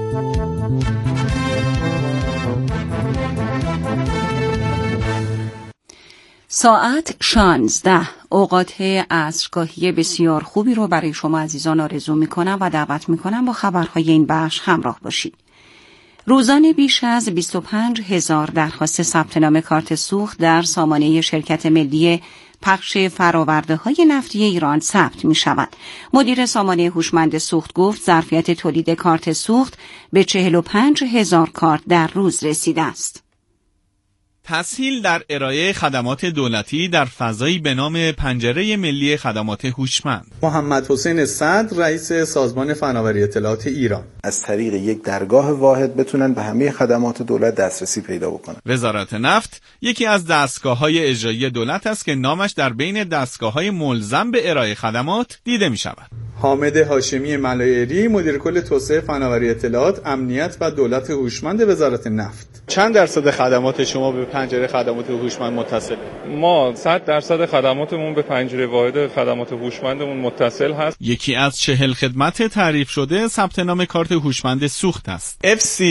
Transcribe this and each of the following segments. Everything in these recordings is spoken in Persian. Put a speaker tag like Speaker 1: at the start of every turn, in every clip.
Speaker 1: ساعت 16 اوقات عصرگاهی بسیار خوبی رو برای شما عزیزان آرزو میکنم و دعوت میکنم با خبرهای این بخش همراه باشید. روزانه بیش از 25,000 درخواست ثبت نام کارت سوخت در سامانه شرکت ملی پخش فرآورده‌های نفتی ایران ثبت می‌شود. مدیر سامانه هوشمند سوخت گفت ظرفیت تولید کارت سوخت به 45,000 کارت در روز رسیده است.
Speaker 2: تسهیل در ارائه خدمات دولتی در فضایی به نام پنجره ملی خدمات هوشمند.
Speaker 3: محمد حسین صدر رئیس سازمان فناوری اطلاعات ایران:
Speaker 4: از طریق یک درگاه واحد بتونن به همه خدمات دولت دسترسی پیدا بکنن.
Speaker 2: وزارت نفت یکی از دستگاه‌های اجرایی دولت است که نامش در بین دستگاه‌های ملزم به ارائه خدمات دیده می‌شود.
Speaker 3: حامد هاشمی ملایری مدیر کل توسعه فناوری اطلاعات، امنیت و دولت هوشمند وزارت نفت: چند درصد خدمات شما به پنجره خدمات هوشمند متصله؟
Speaker 5: ما 100% خدماتمون به پنجره واحد خدمات هوشمندمون متصل هست.
Speaker 2: یکی از 40 خدمت تعریف شده ثبت نام کارت هوشمند سوخت است.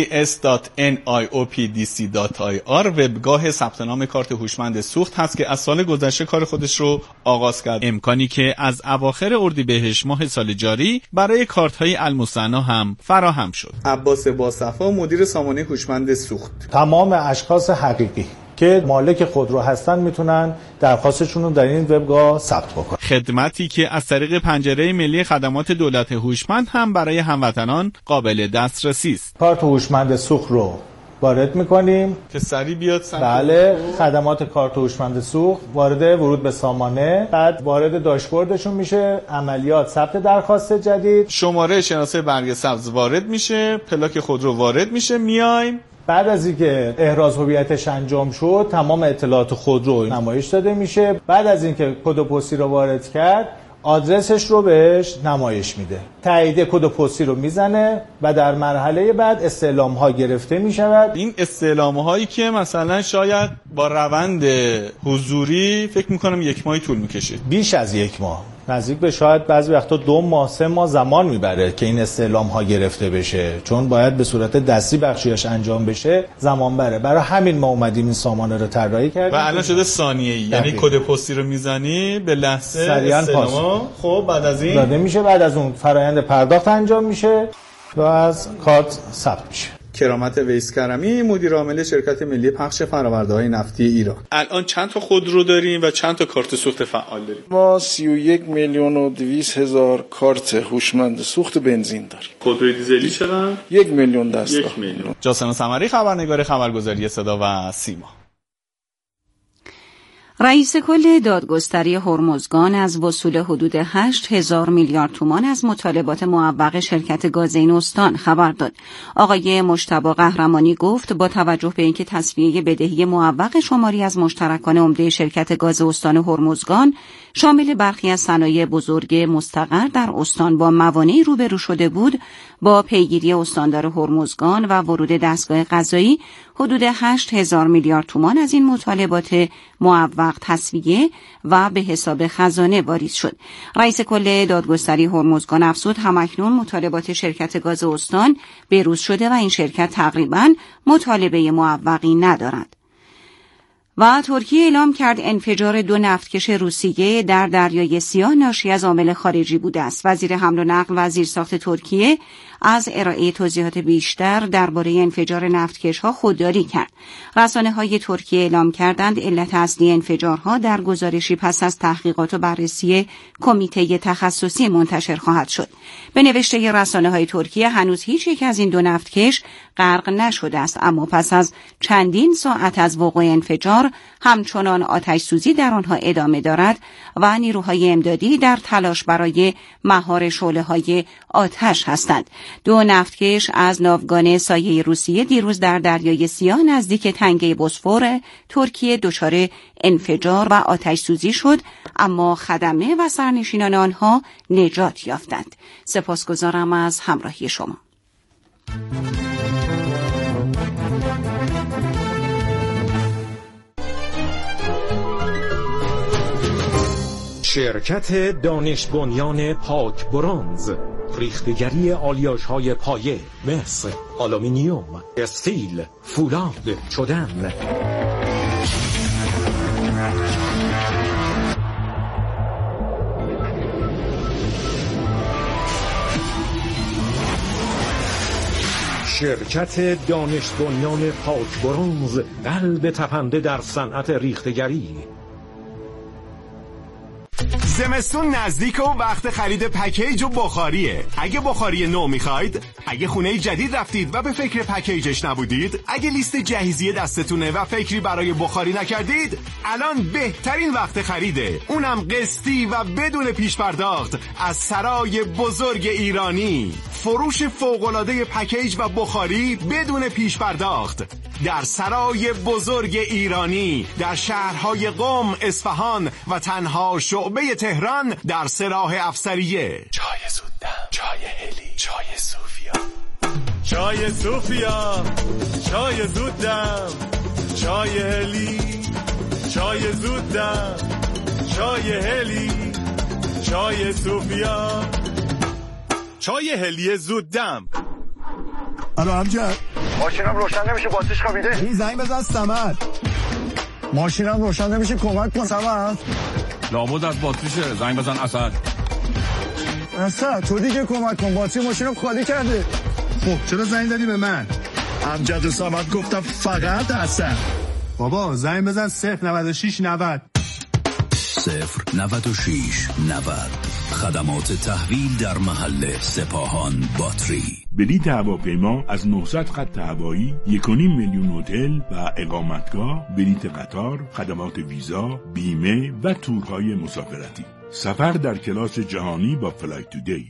Speaker 2: fcs.niopdc.ir وبگاه ثبت نام کارت هوشمند سوخت هست که از سال گذشته کار خودش رو آغاز کرد. امکانی که از اواخر اردیبهشت ماه سال جاری برای کارت‌های المثنا هم فراهم شد.
Speaker 3: عباس باصفا مدیر سامانه هوشمند سوخت:
Speaker 6: تمام اشخاص حقیقی که مالک خودرو هستن میتونن درخواستشون رو در این وبگاه ثبت بکنن.
Speaker 2: خدمتی که از طریق پنجره ملی خدمات دولت هوشمند هم برای هموطنان قابل دسترسی است.
Speaker 6: کارت هوشمند سوخت رو وارد میکنیم
Speaker 3: که سریع بیاد سمت.
Speaker 6: بله، خدمات کارت هوشمند سوخت ورود به سامانه، بعد وارد داشبوردشون میشه، عملیات ثبت درخواست جدید،
Speaker 3: شماره شناسه برگ سبز وارد میشه، پلاک خودرو وارد میشه، میایم
Speaker 6: بعد از اینکه احراز هویتش انجام شد تمام اطلاعات خودرو نمایش داده میشه. بعد از اینکه کد پستی رو وارد کرد آدرسش رو بهش نمایش میده، تایید کد پستی رو میزنه و در مرحله بعد استعلام ها گرفته میشود.
Speaker 3: این استعلام هایی که مثلا شاید با روند حضوری فکر میکنم 1 ماه طول میکشه،
Speaker 6: بیش از 1 ماه، نزدیک به شاید بعضی وقتا 2 ماه 3 ماه زمان میبره که این استعلام ها گرفته بشه، چون باید به صورت دستی بخشیش انجام بشه، زمان بره. برای همین ما اومدیم این سامانه رو طراحی کردیم
Speaker 3: و الان شده ثانیه‌ای، یعنی کد پستی رو میزنی به لحظه استعلام. خب بعد از این
Speaker 6: داده میشه، بعد از اون فرآیند پرداخت انجام میشه و از کارت ثبت میشه.
Speaker 3: کرامت ویس کرمی مدیر عامل شرکت ملی پخش فرآورده‌های نفتی ایران: الان چند تا خودرو داریم و چند تا کارت سوخت فعال داریم؟
Speaker 4: ما 31,200,000 کارت هوشمند سوخت بنزین داریم.
Speaker 3: خودروی دیزلی چقدر؟
Speaker 4: 1,000,000 دسته.
Speaker 3: 1,000,000. جاسم سمری، خبرنگار خبرگزاری صدا و سیما.
Speaker 1: رئیس کل دادگستری هرمزگان از وصول حدود 8,000 میلیارد تومان از مطالبات معوق شرکت گاز این استان خبر داد. آقای مجتبی قهرمانی گفت با توجه به اینکه تسویه بدهی معوق شماری از مشترکان عمده شرکت گاز استان هرمزگان شامل برخی از صنایع بزرگ مستقر در استان با موانعی روبرو شده بود، با پیگیری استاندار هرمزگان و ورود دستگاه قضایی حدود 8,000 میلیارد تومان از این مطالبات معوق تسویه و به حساب خزانه واریز شد. رئیس کل دادگستری هرمزگان افزود همکنون مطالبات شرکت گاز استان بروز شده و این شرکت تقریباً مطالبه معوقی ندارد. و ترکیه اعلام کرد انفجار 2 نفتکش روسیه در دریای سیاه ناشی از عامل خارجی بوده است. وزیر حمل و نقل و زیرساخت ترکیه از ارائه توضیحات بیشتر درباره انفجار نفتکش‌ها خودداری کرد. رسانه‌های ترکیه اعلام کردند علت اصلی انفجارها در گزارشی پس از تحقیقات و بررسی کمیته تخصصی منتشر خواهد شد. به نوشته رسانه‌های ترکیه هنوز هیچ یک از این 2 نفتکش غرق نشده است، اما پس از چندین ساعت از وقوع انفجار همچنان آتش سوزی در آنها ادامه دارد و نیروهای امدادی در تلاش برای مهار شعله‌های آتش هستند. 2 نفتکش از ناوگان سایه روسیه دیروز در دریای سیاه نزدیک تنگه بوسفور ترکیه دچار انفجار و آتش سوزی شد، اما خدمه و سرنشینان آنها نجات یافتند. سپاسگزارم از همراهی شما.
Speaker 7: شرکت دانش بنیان پاک برنز، ریختگری آلیاژهای پایه مثل آلومینیوم، استیل، فولاد، چدن. شرکت دانش بنیان پاک برنز، قلب تپنده در صنعت ریختگری.
Speaker 8: زمستون نزدیک و وقت خرید پکیج و بخاریه. اگه بخاری نو میخواید، اگه خونه جدید رفتید و به فکر پکیجش نبودید، اگه لیست جهیزیه دستتونه و فکری برای بخاری نکردید، الان بهترین وقت خریده، اونم قسطی و بدون پیش پرداخت از سرای بزرگ ایرانی. فروش فوق‌العاده پکیج و بخاری بدون پیش پرداخت در سرای بزرگ ایرانی در شهرهای قم، اصفهان و تنها شعبه تهران در سراح افسریه.
Speaker 9: چای زودم، چای هلی، چای صوفیا،
Speaker 10: چای صوفیا، چای زودم، چای هلی، چای زودم، چای هلی، چای صوفیا، چای هلی زودم.
Speaker 11: الو امجد،
Speaker 12: ماشینم روشن نمیشه، باتریش خوابیده.
Speaker 11: این زنگ بزن صمد. ماشینم روشن نمیشه، کمک کن صمد.
Speaker 10: لابد از باتریشه، زنگ بزن اسد.
Speaker 11: اسد تو دیگه کمک کن، باتری ماشینم خالی کرده. خب چرا زنگ زدی به من؟ امجد و صمد گفتم فقط اسد. بابا زنگ بزن 096 90
Speaker 13: 096 90. خدمات تحویل در محل سپاهان باتری.
Speaker 14: بلیط هواپیما از 900 خط هوایی، 1.5 میلیون هتل و اقامتگاه، بلیط قطار، خدمات ویزا، بیمه و تورهای مسافرتی. سفر در کلاس جهانی با فلایت تودی.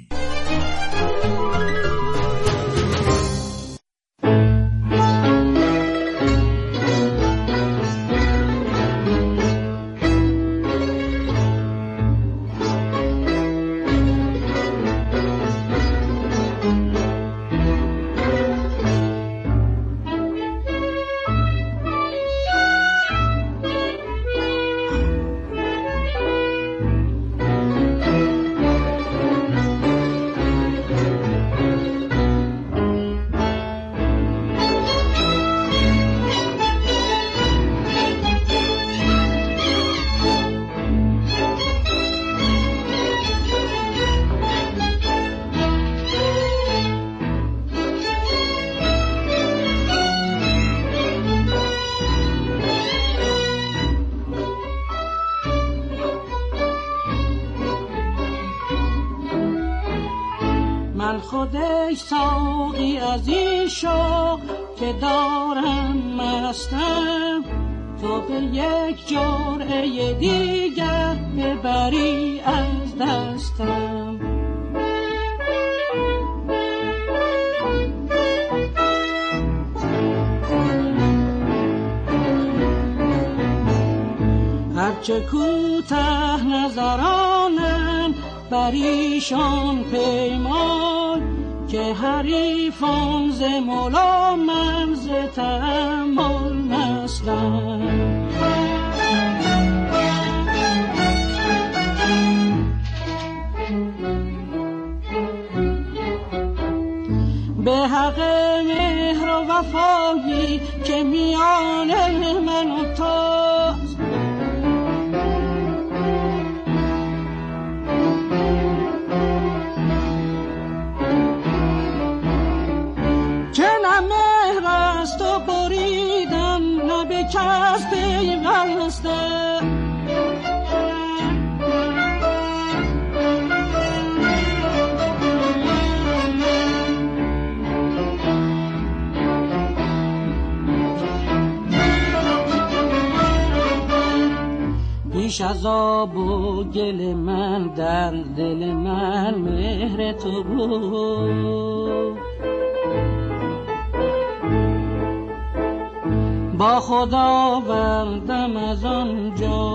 Speaker 15: من خودش ساقی از این شوق که دارم مستم، تو به یک جرعه دیگر ببری از دستم. هرچه کوته نظرانم بر ایشان پیمان، که حریفان ز مولا من ز تأمل مستم. به حق مهر و وفایی که میان من و توست، که نه مهر است و بریدم نه به کس پیوسته. بیش از آب و گل من در دل من مهر تو بود، با خداوندم از آنجا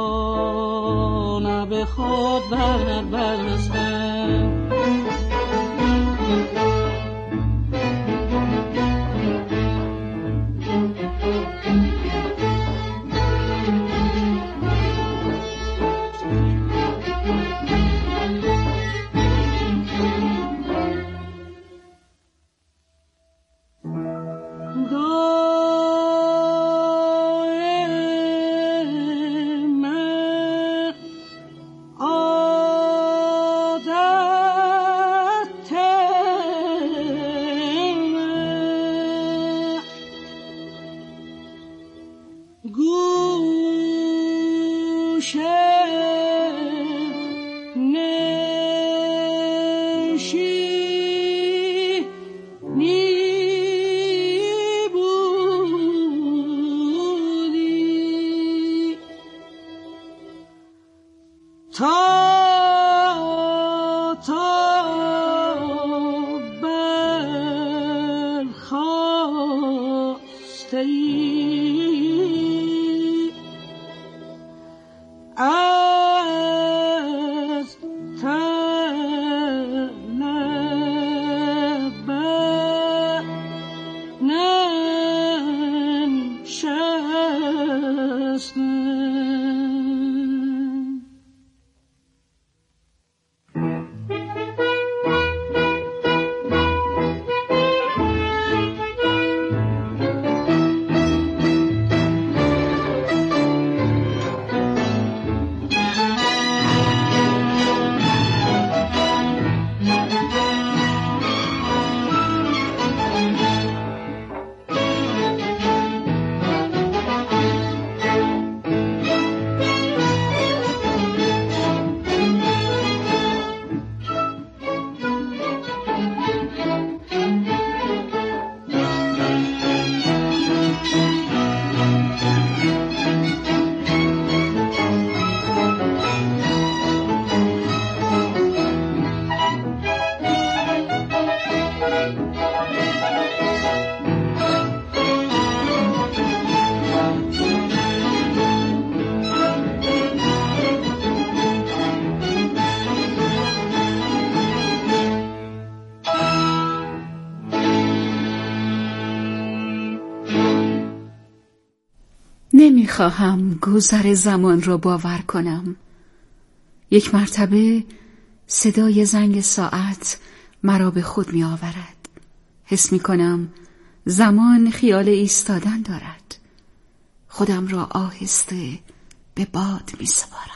Speaker 15: نه به خود بربستم.
Speaker 1: نمیخواهم گذر زمان را باور کنم. یک مرتبه صدای زنگ ساعت مرا به خود می آورد. حس می کنم زمان خیال ایستادن دارد. خودم را آهسته به باد می سپارم.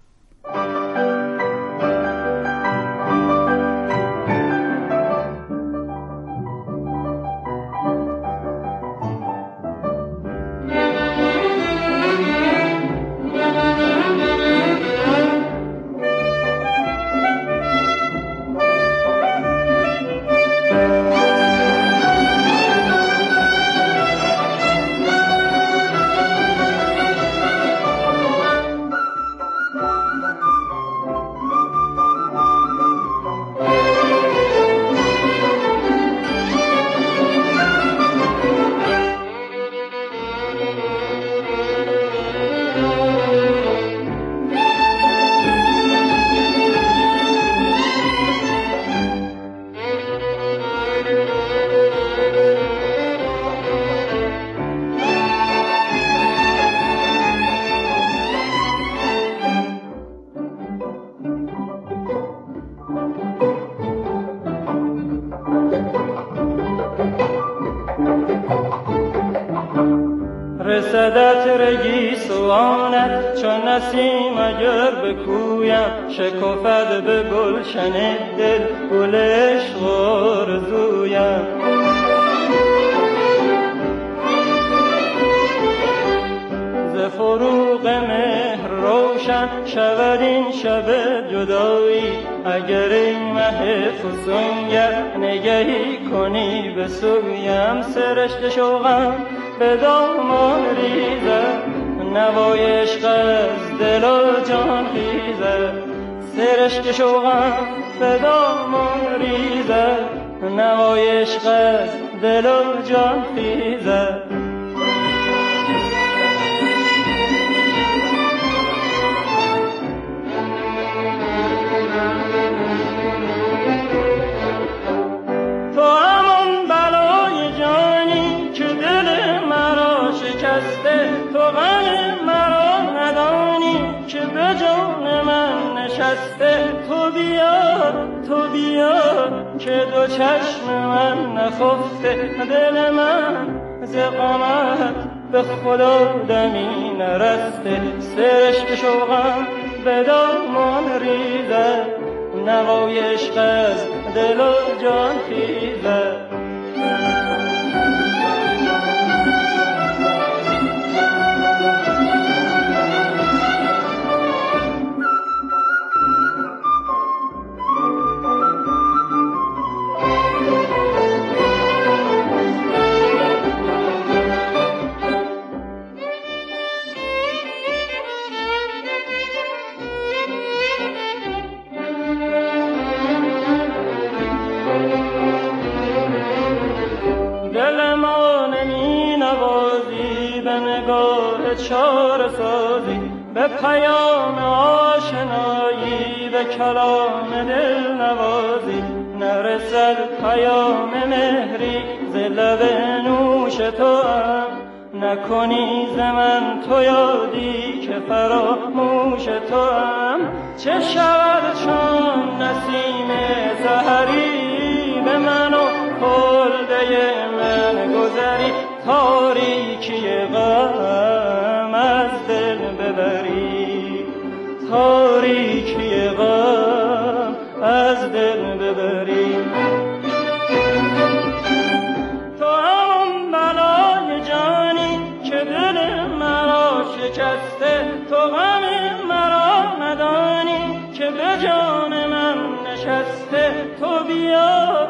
Speaker 16: رسدت رگیسوانت چون نسیم اگر بکویم شکفت به گلشن دل گل عشق آرزویم ز فروغ مهر روشن شود این شب جدایی اگر این مه فسونگر نگهی کنی به سویم سرشت شوقم به دامان ریزد نوای عشق از دل و جان خیزد سرشک شوقم به دامان ریزد نوای عشق از دل و جان خیزد تو همون بلای جانی که دل مرا شکسته تو غم مرا ندانی که به جان من نشسته تو بیا که دو چشم من نخفته دل من ز غمت به خدا دمی نرسته سرشک شوقم به دامان ریزد نوای عشق از دل و جان خیزد نمی نوازی به نگاه چاره سازی به پیام آشنایی به کلام دل نوازی نرسد پیام مهری ز لب نوش تو هم نکنی ز من تو یادی که فراموش تو هم چه شود چون نسیم سحری به من و کلبه من گذری تاریکی غم از دل ببری تاریکی غم از دل ببری تو هم بلای جانی که دل مرا شکسته تو غم مرا ندانی که به جان من نشسته تو بیا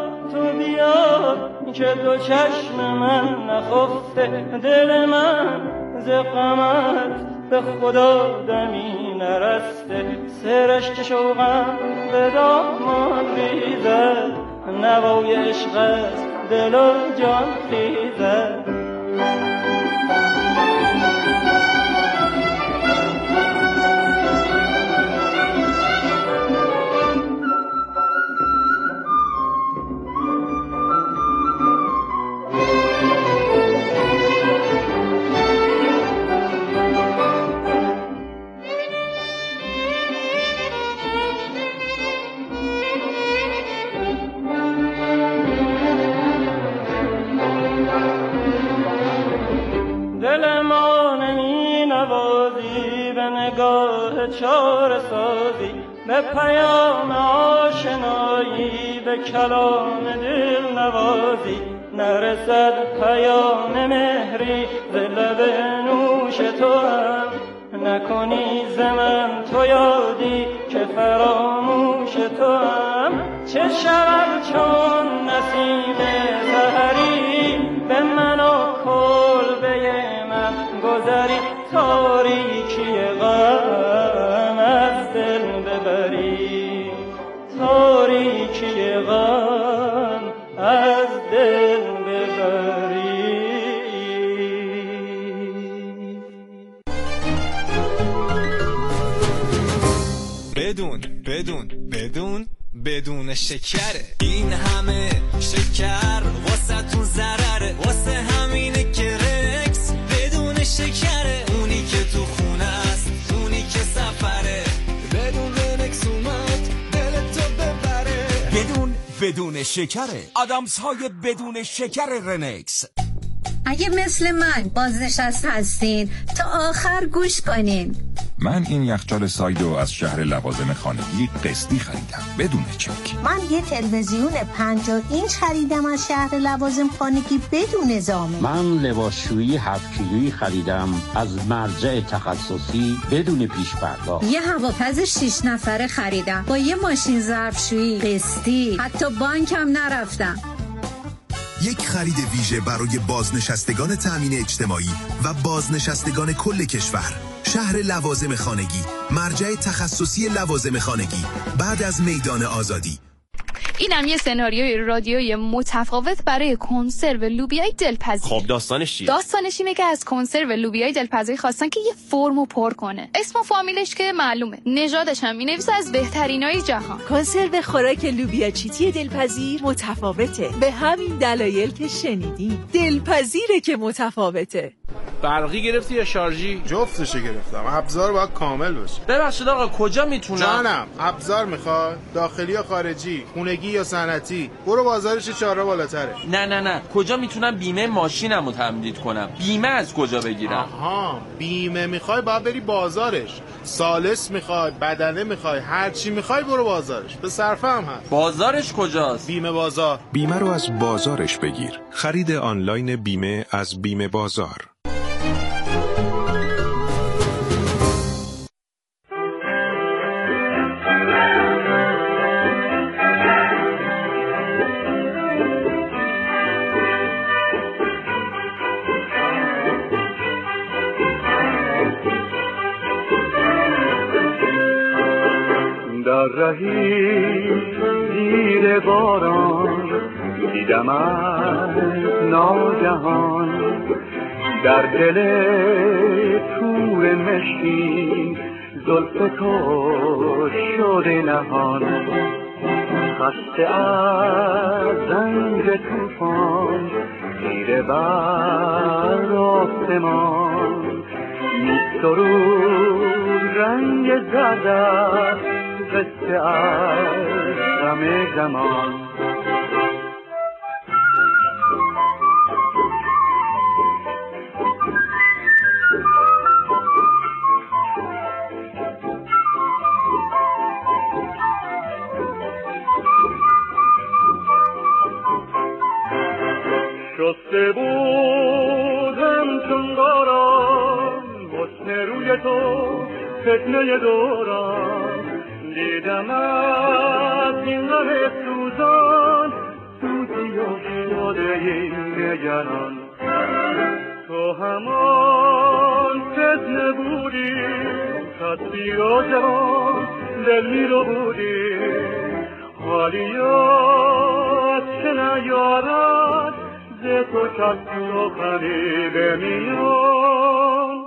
Speaker 16: که دو چشم من نخفته دل من ز غمت به خدا دمی نرسته سرشت شوقم به دامان ریزد نوای عشق است دل و جان خیزد چاره سازی به پیام آشنایی به کلام دل نوازی نرسد پیام مهری ز لب نوش تو هم نکنی ز من تو یادی که فراموش تو هم چه شود چون نسیم سحری به من و کلبه من گذری تاریکی غم از دل ببری تاریکی غم از دل ببری
Speaker 17: بدون شکره این همه شکر واسه تو ضرره واسه همینه که رکس بدون شکره اونی که تو خونه است اونی که سفره بدون رکس اومد دل تو ببره بدون شکره آدامس های بدون شکر رنکس.
Speaker 18: اگه مثل من بازنشسته هستین تا آخر گوش کنین.
Speaker 19: من این یخچال سایدو از شهر لوازم خانگی قسطی خریدم بدون چک.
Speaker 18: من یه تلویزیون 50 اینچ خریدم از شهر لوازم خانگی بدون زامن.
Speaker 20: من لباسشویی 7 کیلویی خریدم از مرجع تخصصی بدون پیش پرداخت.
Speaker 18: یه هواپز 6 نفره خریدم با یه ماشین ظرفشویی قسطی، حتی بانکم نرفتم.
Speaker 21: یک خرید ویژه برای بازنشستگان تامین اجتماعی و بازنشستگان کل کشور. شهر لوازم خانگی، مرجع تخصصی لوازم خانگی، بعد از میدان آزادی.
Speaker 22: اینم یه سناریوی رادیویی متفاوت برای کنسرو لوبیای دلپذیر.
Speaker 23: خب داستانش چیه؟
Speaker 22: داستانش اینه که از کنسرو لوبیای دلپذیر خواستن که یه فرمو پر کنه. اسم و فامیلش که معلومه. نژادش هم می‌نویسه از بهترینای جهان.
Speaker 24: کنسرو خوراک لوبیا چیتی دلپذیر متفاوته. به همین دلایل که شنیدین. دلپذیره که متفاوته.
Speaker 23: برقی گرفتی یا شارژی؟
Speaker 11: جفتشو گرفتم. ابزار باید کامل باشه.
Speaker 23: ببخشید آقا کجا میتونم؟
Speaker 11: جانم، ابزار میخواد؟ داخلی یا خارجی؟ خونگی یا صنعتی؟ برو بازارش 4 بالاتره.
Speaker 23: نه کجا میتونم بیمه ماشینمو تمدید کنم؟ بیمه از کجا بگیرم؟
Speaker 11: آها، بیمه میخوای باید بری بازارش. سالس میخوای، بدنه میخوای، هر چی میخوای برو بازارش. به صرفه هم هست.
Speaker 23: بازارش کجاست؟
Speaker 11: بیمه بازار.
Speaker 25: بیمه رو از بازارش بگیر. خرید آنلاین بیمه از بیمه بازار.
Speaker 26: در رهی زیر باران
Speaker 2: دیدم از ناگهان در دل تور مشکین زلف تو شده نهان خسته از زنگ توفان تیره بر آسمان می‌سرود رنگ زرد قصه از غم زمان شسته بودم چون باران حسن روی تو فتنه دوران دیدم از این غم سوزان سوزی و شده این نگران تو همان فتنه بودی تصویر و جوان دل می رو بودی حالی یاد چه نیارد ز تو کس سخنی به میان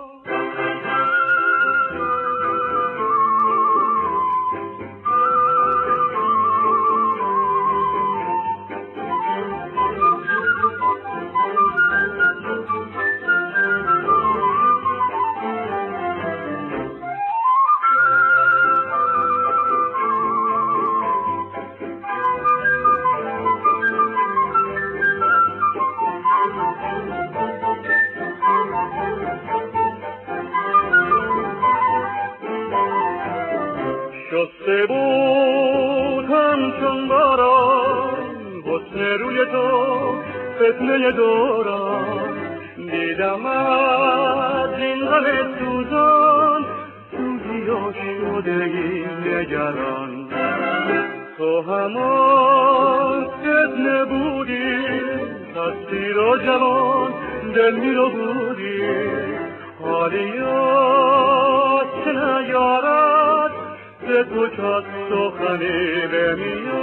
Speaker 2: شسته بود همچون باران حسن روی تو فتنه دوران دیدم از این غم سوزان سوزی و شده این نگران تو همان فتنه بودی تصویر و جوان دل می رو بودی حالی یاد چه نیارد تو کس سخنی به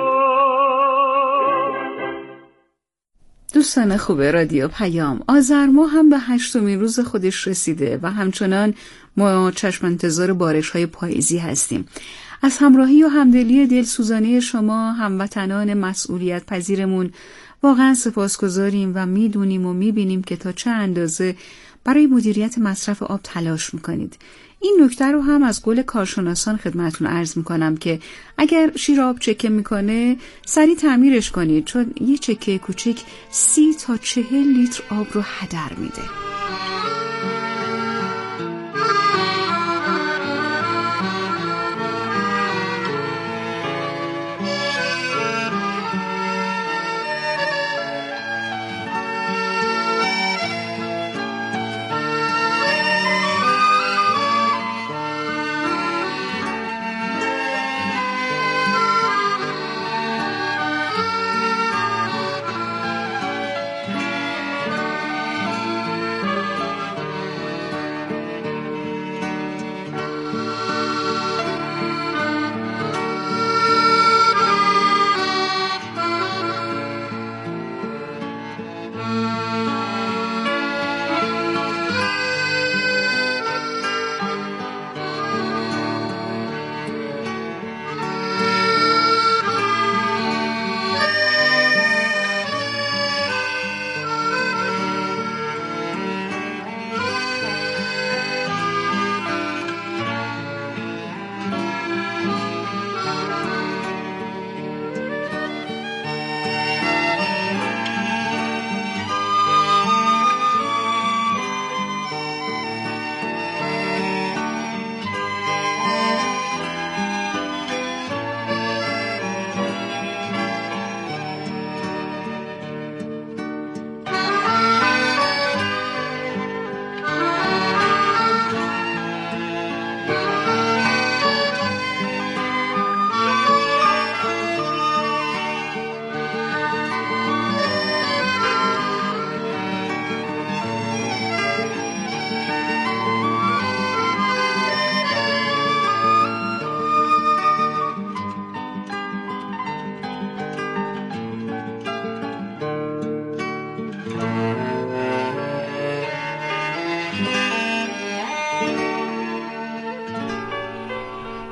Speaker 2: میان.
Speaker 3: دوستان خوب رادیو پیام، آذر ماه هم به 8مین روز خودش رسیده و همچنان ما چشم انتظار بارش‌های پاییزی هستیم. از همراهی و همدلی دلسوزانه شما هموطنان مسئولیت پذیرمون واقعا سپاسگزاریم و میدونیم و میبینیم که تا چه اندازه برای مدیریت مصرف آب تلاش میکنید. این نکته رو هم از قول کارشناسان خدمتتون عرض میکنم که اگر شیر آب چکه میکنه سریع تعمیرش کنید، چون یه چکه کوچک 30 تا 40 لیتر آب رو هدر میده.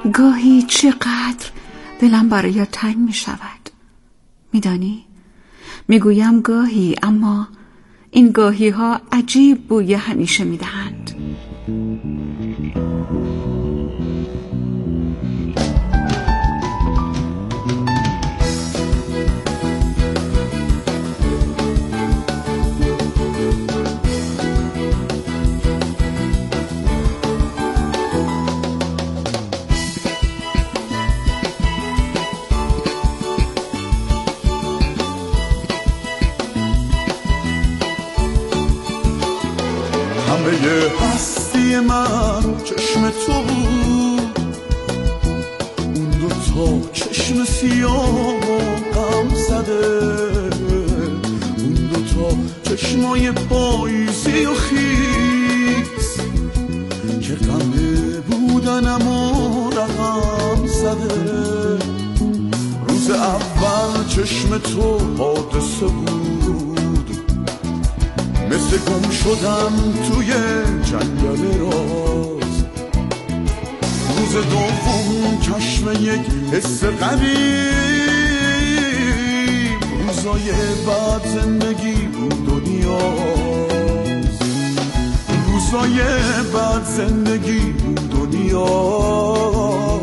Speaker 3: گاهی چقدر دلم برایت تنگ می شود. می دانی؟ می گویم گاهی، اما این گاهی ها عجیب بوی همیشه می دهند.
Speaker 4: همه هستی من چشم تو بود، اون دوتا چشم سیاه و غم زده، اون دوتا چشمای پاییزی و خیس که غمه بودنم و رقم زده. روز اول چشم تو حادثه بود، مثل گم شدم توی جنگل راز. روز دوم چشم یک حس غریب، روزای بعد زندگی بود و نیاز، روزای بعد زندگی بود و نیاز.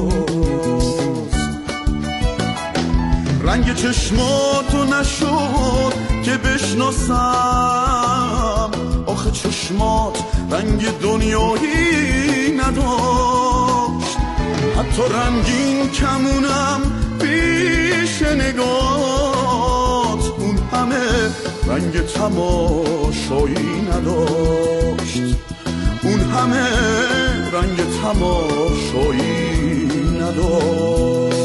Speaker 4: رنگ چشماتو نشد که بشناسم، آخه چشمات رنگ دنیایی نداشت، حتی رنگین کمونم پیش نگات اون همه رنگ تماشایی نداشت، اون همه رنگ تماشایی نداشت.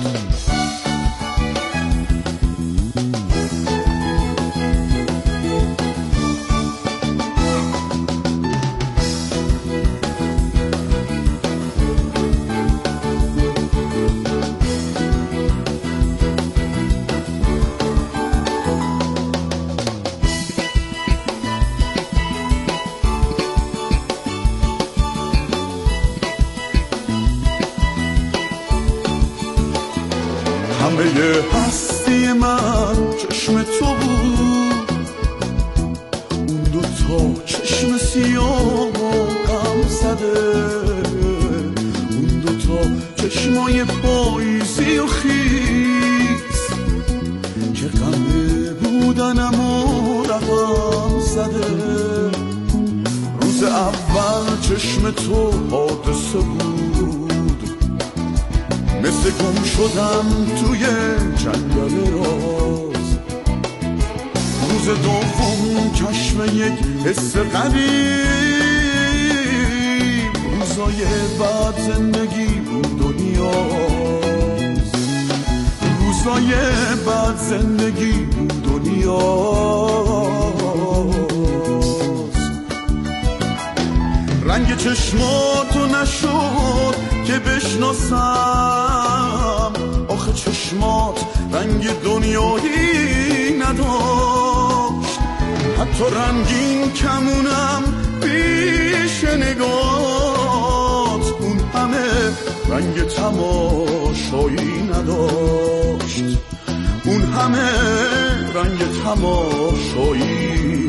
Speaker 4: همه هستی من چشم تو بود، اون دوتا چشم سیاه و غم زده، اون دوتا چشمای پاییزی و خیس که غمه بودنم و رقم زده. روز اول چشم تو حادثه بود، مثل گم شدم توی جنگل راز. روز دوم چشم یک حس غریب، روزای بعد زندگی بود و نیاز، روزای بعد زندگی بود و نیاز. رنگ چشماتو نشد که بشناسم، آخه چشمات رنگ دنیایی نداشت، حتی رنگین کمونم پیش نگات اون همه رنگ تماشایی نداشت، اون همه رنگ تماشایی